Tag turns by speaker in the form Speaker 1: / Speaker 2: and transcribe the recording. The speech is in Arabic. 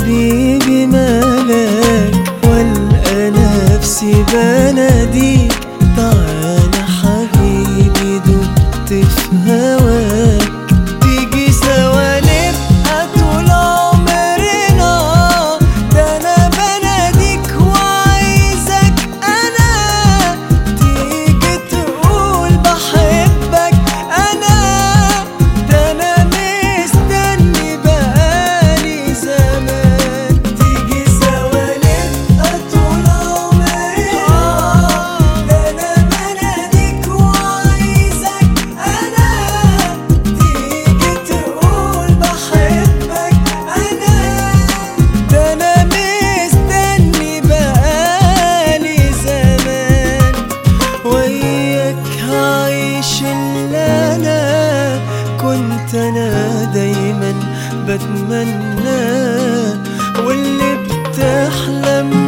Speaker 1: حبيبي مالك، والقى نفسي بناديك تعالى حبيبي دبت في هواك. تيجي سوا نبقى طول عمرنا، ده انا بناديك وعايزك انا. تيجي تقول بحبك انا، ده انا مستني بقالي زمان. تيجي سوا نبقى طول عمرنا، ده انا بناديك وعايزك انا. تيجي تقول بحبك انا، ده انا مستني بقالي زمان. وياك هعيش اللي انا كنت انا دايما بتمناه، واللي بتحلم